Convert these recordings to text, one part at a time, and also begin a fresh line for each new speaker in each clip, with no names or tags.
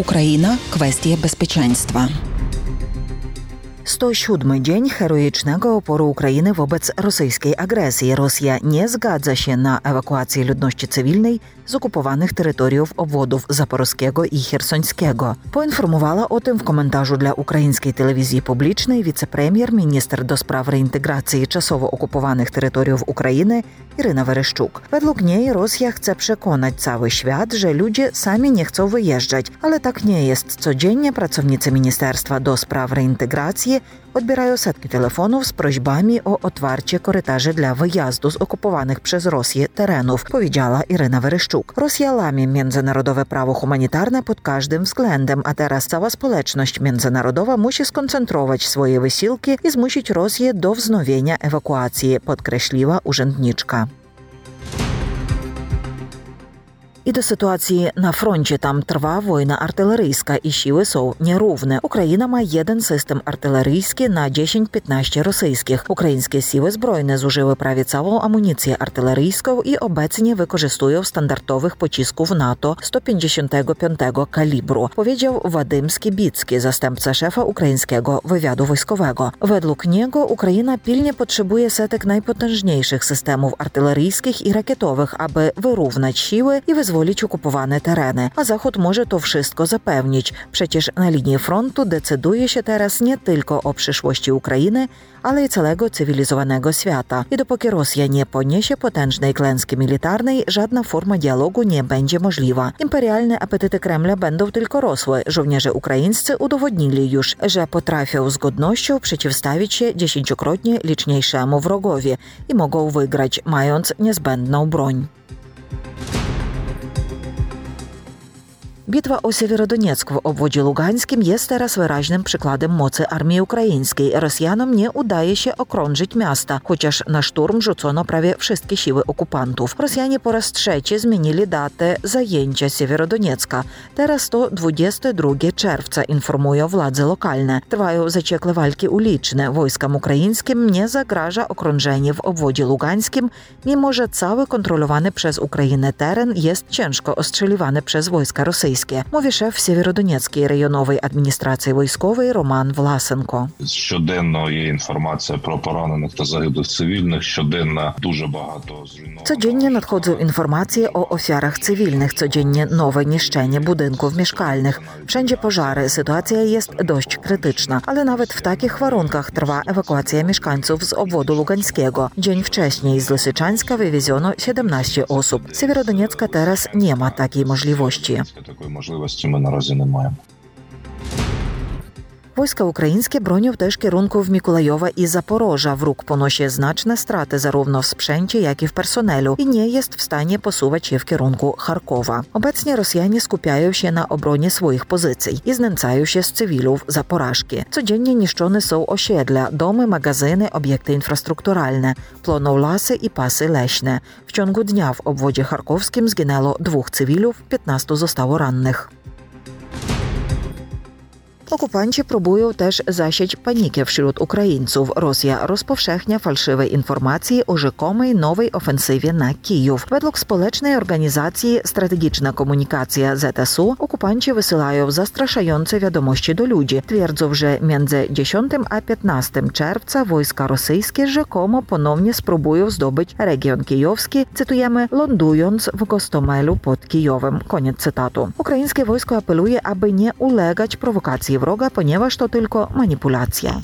Ukraina – kwestie bezpieczeństwa.
107 dzień heroicznego oporu Ukrainy wobec rosyjskiej agresji. Rosja nie zgadza się na ewakuację ludności cywilnej z okupowanych terytoriów obwodów zaporowskiego i chersońskiego. Poinformowała o tym w komentarzu dla ukraińskiej telewizji publicznej wicepremier, minister do spraw reintegracji czasowo okupowanych terytoriów Ukrainy Iryna Wereszczuk. Według niej Rosja chce przekonać cały świat, że ludzie sami nie chcą wyjeżdżać, ale tak nie jest. Codziennie pracownicy Ministerstwa do spraw reintegracji odbierają setki telefonów z prośbami o otwarcie korytarzy dla wyjazdu z okupowanych przez Rosję terenów, powiedziała Iryna Wereszczuk. Rosja łamie międzynarodowe prawo humanitarne pod każdym względem, a teraz cała społeczność międzynarodowa musi skoncentrować swoje wysiłki i zmusić Rosję do wznowienia ewakuacji, podkreśliła urzędniczka. I do sytuacji na froncie. Tam trwa wojna artyleryjska i siły są nierówne. Ukraina ma jeden system artyleryjski na 10-15 rosyjskich. Ukraińskie siły zbrojne zużyły prawie całą amunicję artyleryjską i obecnie wykorzystują standardowych pocisków NATO 155 kalibru, powiedział Wadym Skibicki, zastępca szefa ukraińskiego wywiadu wojskowego. Według niego Ukraina pilnie potrzebuje setek najpotężniejszych systemów artyleryjskich i rakietowych, aby wyrównać siły i wyzwolić okupowane tereny, a Zachód może to wszystko zapewnić. Przecież na linii frontu decyduje się teraz nie tylko o przyszłości Ukrainy, ale i całego cywilizowanego świata. I dopóki Rosja nie poniesie potężnej klęski militarnej, żadna forma dialogu nie będzie możliwa. Imperialne apetyty Kremla będą tylko rosły. Żołnierze ukraińscy udowodnili już, że potrafią z godnością przeciwstawić się 10-krotnie liczniejszemu wrogowi i mogą wygrać, mając niezbędną broń. Bitwa o Siewierodoniecku w obwodzie lugańskim jest teraz wyraźnym przykładem mocy armii ukraińskiej. Rosjanom nie udaje się okrążyć miasta, chociaż na szturm rzucono prawie wszystkie siły okupantów. Rosjanie po raz trzeci zmienili datę zajęcia Siewierodoniecka. Teraz to 22 czerwca, informują władze lokalne. Trwają zaciekłe walki uliczne. Wojskom ukraińskim nie zagraża okrążenie w obwodzie lugańskim, mimo że cały kontrolowany przez Ukrainę teren jest ciężko ostrzeliwany przez wojska rosyjskie. Mówi szef Siewierodonieckiej rejonowej administracji wojskowej Роман Власенко.
Щоденно є інформація про поранених та загиблих цивільних, щоденно дуже багато зруйнованих.
Codziennie nadchodzą informacje o ofiarach cywilnych, codziennie nowe niszczenie budynków mieszkalnych. Wszędzie pożary, sytuacja jest dość krytyczna, ale nawet w takich warunkach trwa ewakuacja mieszkańców z obwodu lugańskiego. Dzień wcześniej z Lysyczańska wywieziono 17 osób. Z Siewierodoniecka teraz nie ma takiej możliwości.
Такої можливості ми наразі не маємо.
Wojska ukraińskie bronią też kierunków Mikołajowa i Zaporoża. Wróg ponosi znaczne straty zarówno w sprzęcie, jak i w personelu i nie jest w stanie posuwać się w kierunku Charkowa. Obecnie Rosjanie skupiają się na obronie swoich pozycji i znęcają się z cywilów za porażki. Codziennie niszczone są osiedla, domy, magazyny, obiekty infrastrukturalne, płoną lasy i pasy leśne. W ciągu dnia w obwodzie charkowskim zginęło 2 cywilów, 15 zostało rannych. Okupanci próbują też zasiać panikę wśród Ukraińców. Rosja rozpowszechnia fałszywe informacje o rzekomej nowej ofensywie na Kijów. Według społecznej organizacji Strategiczna Komunikacja ZSU okupanci wysyłają zastraszające wiadomości do ludzi. Twierdzą, że między 10 a 15 czerwca wojska rosyjskie rzekomo ponownie spróbują zdobyć region kijowski, cytujemy, lądując w Gostomelu pod Kijowem. Koniec cytatu. Ukraińskie wojsko apeluje, aby nie ulegać prowokacji wroga, ponieważ to tylko manipulacja.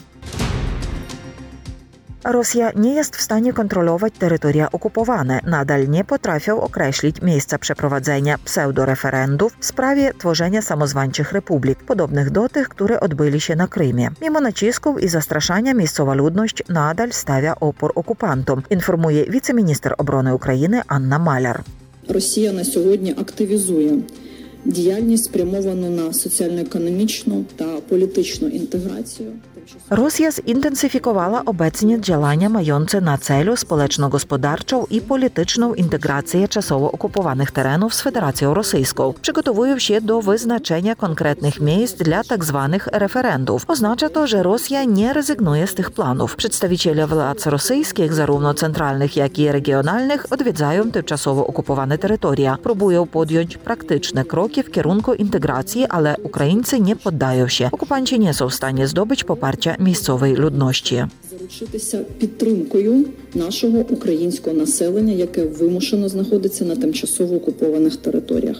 Rosja nie jest w stanie kontrolować terytoria okupowane. Nadal nie potrafią określić miejsca przeprowadzenia pseudoreferendów w sprawie tworzenia samozwańczych republik, podobnych do tych, które odbyli się na Krymie. Mimo nacisków i zastraszania miejscowa ludność nadal stawia opór okupantom, informuje wiceminister obrony Ukrainy Anna Маляр.
Росія на сьогодні активізує діяльність, спрямовану на соціально-економічну та політичну інтеграцію.
Rosja zintensyfikowała obecnie działania mające na celu społeczno-gospodarczą i polityczną integrację czasowo okupowanych terenów z Federacją Rosyjską. Przygotowują się do wyznaczenia konkretnych miejsc dla tzw. referendów. Oznacza to, że Rosja nie rezygnuje z tych planów. Przedstawiciele władz rosyjskich, zarówno centralnych, jak i regionalnych, odwiedzają tymczasowo okupowane terytoria. Próbują podjąć praktyczne kroki w kierunku integracji, ale Ukraińcy nie poddają się. Okupanci nie są w stanie zdobyć poparcia місцевої людності.
Заручитися підтримкою нашого українського населення, яке вимушено знаходиться на тимчасово окупованих територіях.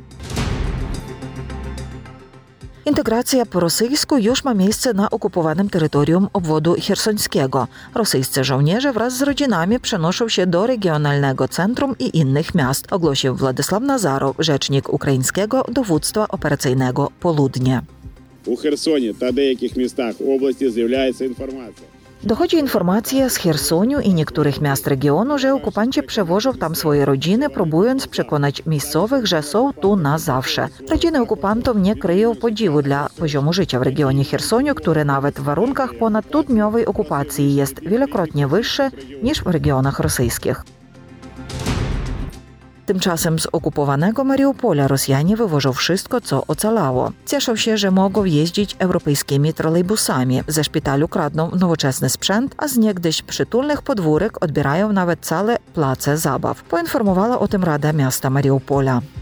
Integracja po rosyjsku już ma miejsce na okupowanym terytorium obwodu chersońskiego. Rosyjscy żołnierze wraz z rodzinami przenoszą się do regionalnego centrum i innych miast, ogłosił Władysław Nazarow, rzecznik ukraińskiego dowództwa operacyjnego Południe.
У Херсоні та деяких містах області з'являється інформація.
Dochodzi informacja z Chersoniu i niektórych miast regionu, że okupanci przewożą tam swoje rodziny, próbując przekonać miejscowych, że są tu na zawsze. Rodziny okupantów nie kryją podziwu dla poziomu życia w regionie Chersoniu, który nawet w warunkach ponad dwudniowej okupacji jest wielokrotnie wyższy niż w regionach rosyjskich. Tymczasem z okupowanego Mariupola Rosjanie wywożą wszystko, co ocalało. Cieszą się, że mogą jeździć europejskimi trolejbusami. Ze szpitalu kradną nowoczesny sprzęt, a z niegdyś przytulnych podwórek odbierają nawet całe place zabaw. Poinformowała o tym Rada Miasta Mariupola.